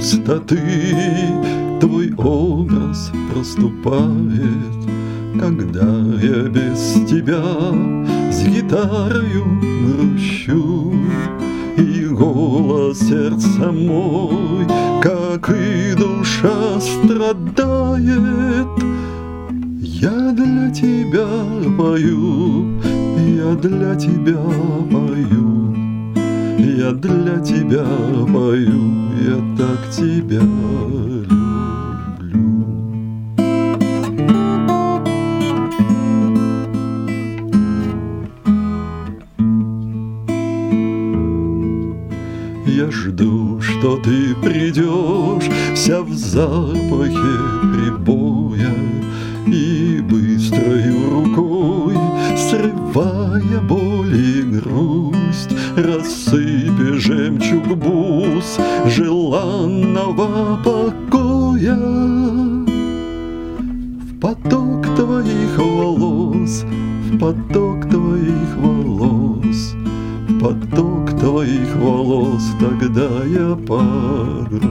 пустоты твой образ проступает, когда я без тебя с гитарою грущу. И голос сердца мой, как и душа, страдает. Я для тебя пою, я для тебя пою, я для тебя пою, я так тебя люблю. Я жду, что ты придешь, вся в запахе прибоя, и быстрою рукой, срывая боль и грусть, рассыпи жемчуг бус желанного покоя. В поток твоих волос, в поток твоих волос, в поток твоих волос, тогда я погружусь.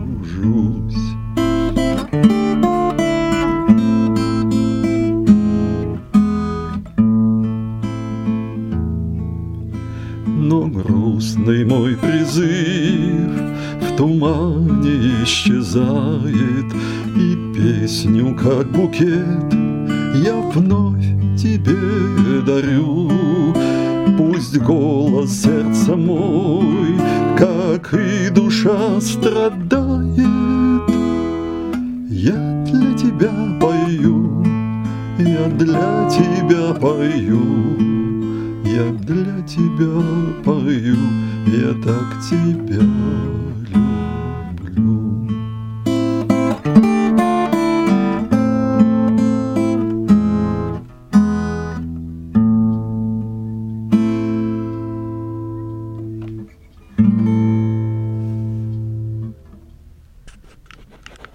Но грустный мой призыв в тумане исчезает, и песню, как букет, я вновь тебе дарю. Пусть голос сердца мой, как и душа, страдает. Я для тебя пою, я для тебя пою, я для тебя пою, я так тебя люблю.